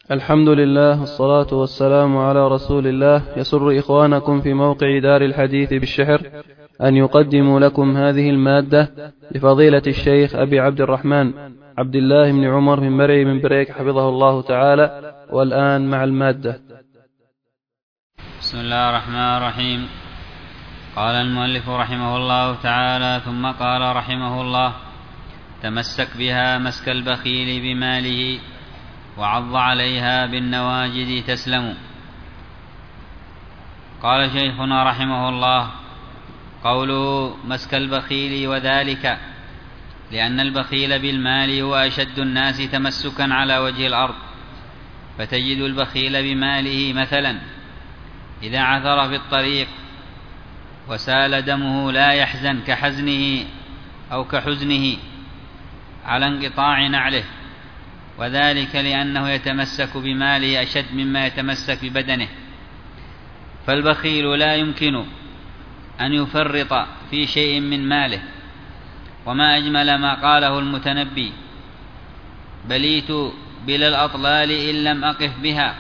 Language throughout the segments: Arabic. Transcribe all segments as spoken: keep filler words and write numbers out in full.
الحمد لله والصلاة والسلام على رسول الله. يسر إخوانكم في موقع دار الحديث بالشحر أن يقدموا لكم هذه المادة لفضيلة الشيخ أبي عبد الرحمن عبد الله بن عمر بن مرعي بن بريك حفظه الله تعالى. والآن مع المادة. بسم الله الرحمن الرحيم. قال المؤلف رحمه الله تعالى: ثم قال رحمه الله: تمسك بها مسك البخيل بماله وعض عليها بالنواجذ تسلم. قال شيخنا رحمه الله: قوله مسك البخيل وذلك لأن البخيل بالمال هو أشد الناس تمسكا على وجه الأرض، فتجد البخيل بماله مثلا إذا عثر في الطريق وسال دمه لا يحزن كحزنه أو كحزنه على انقطاع نعله، وذلك لأنه يتمسك بماله أشد مما يتمسك ببدنه. فالبخيل لا يمكن أن يفرط في شيء من ماله، وما أجمل ما قاله المتنبي: بليت بلا الأطلال إن لم أقف بها،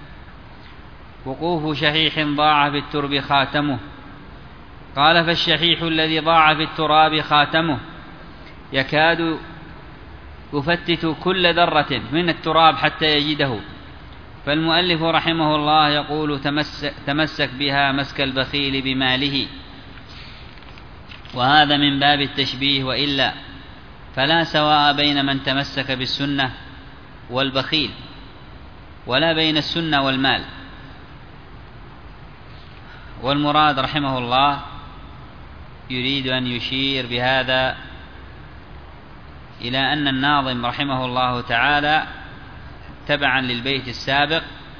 وقوف شحيح ضاع في الترب خاتمه. قال: فالشحيح الذي ضاع في التراب خاتمه يكاد يفتت كل ذرة من التراب حتى يجده. فالمؤلف رحمه الله يقول: تمسك, تمسك بها مسك البخيل بماله، وهذا من باب التشبيه، وإلا فلا سواء بين من تمسك بالسنة والبخيل، ولا بين السنة والمال. والمراد رحمه الله يريد أن يشير بهذا إلى أن الناظم رحمه الله تعالى تبعا للبيت السابق: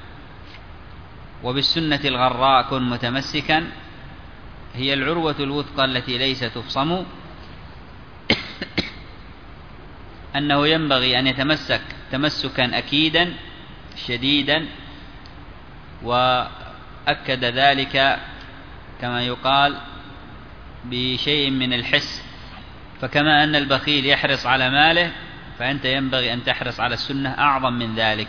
وبالسنة الغراء كن متمسكا، هي العروة الوثقى التي ليس تفصم، أنه ينبغي أن يتمسك تمسكا أكيدا شديدا، وأكد ذلك كما يقال بشيء من الحس. فكما أن البخيل يحرص على ماله، فأنت ينبغي أن تحرص على السنة أعظم من ذلك.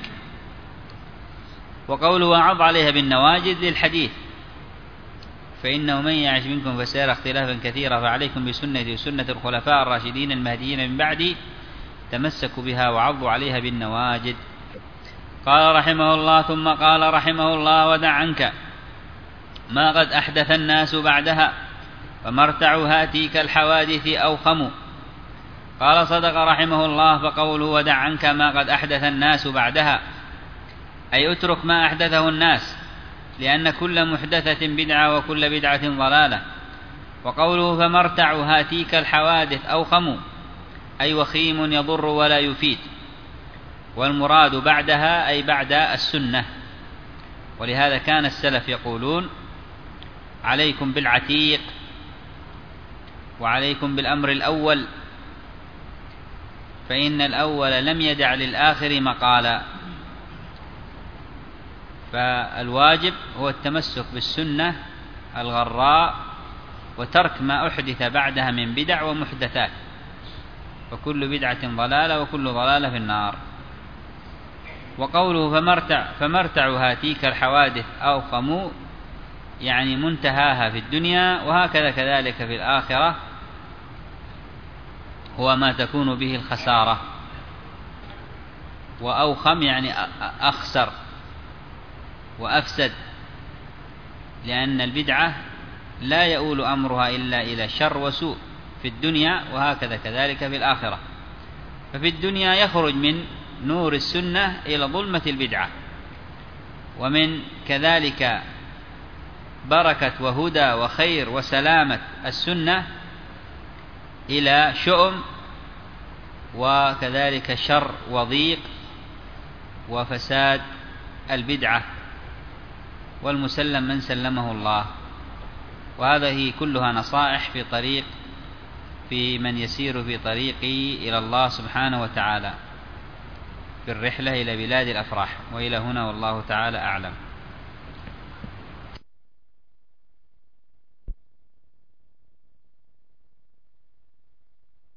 وقوله وعض عليها بالنواجذ للحديث: فإنه من يعش منكم فسيرى اختلافا كثيرا، فعليكم بسنتي وسنة الخلفاء الراشدين المهديين من بعدي، تمسكوا بها وعضوا عليها بالنواجذ. قال رحمه الله: ثم قال رحمه الله: ودع عنك ما قد أحدث الناس بعدها، فمرتع هاتيك الحوادث أوخم. قال: صدق رحمه الله. فقوله ودع عنك ما قد أحدث الناس بعدها، أي اترك ما أحدثه الناس، لأن كل محدثة بدعة وكل بدعة ضلالة. وقوله فمرتع هاتيك الحوادث أوخم، أي وخيم يضر ولا يفيد. والمراد بعدها أي بعد السنة. ولهذا كان السلف يقولون: عليكم بالعتيق وعليكم بالأمر الأول، فإن الأول لم يدع للآخر مقالا. فالواجب هو التمسك بالسنة الغراء وترك ما أحدث بعدها من بدع ومحدثات، فكل بدعة ضلالة وكل ضلالة في النار. وقوله فمرتع فمرتع هاتيك الحوادث أوخم، يعني منتهاها في الدنيا، وهكذا كذلك في الآخرة هو ما تكون به الخسارة. وأوخم يعني أخسر وأفسد، لأن البدعة لا يؤول أمرها إلا إلى شر وسوء في الدنيا، وهكذا كذلك في الآخرة. ففي الدنيا يخرج من نور السنة إلى ظلمة البدعة، ومن كذلك بركة وهدى وخير وسلامة السنة إلى شؤم وكذلك شر وضيق وفساد البدعة، والمسلم من سلمه الله. وهذه كلها نصائح في طريق في من يسير في طريقه إلى الله سبحانه وتعالى في الرحلة إلى بلاد الأفراح. وإلى هنا والله تعالى أعلم.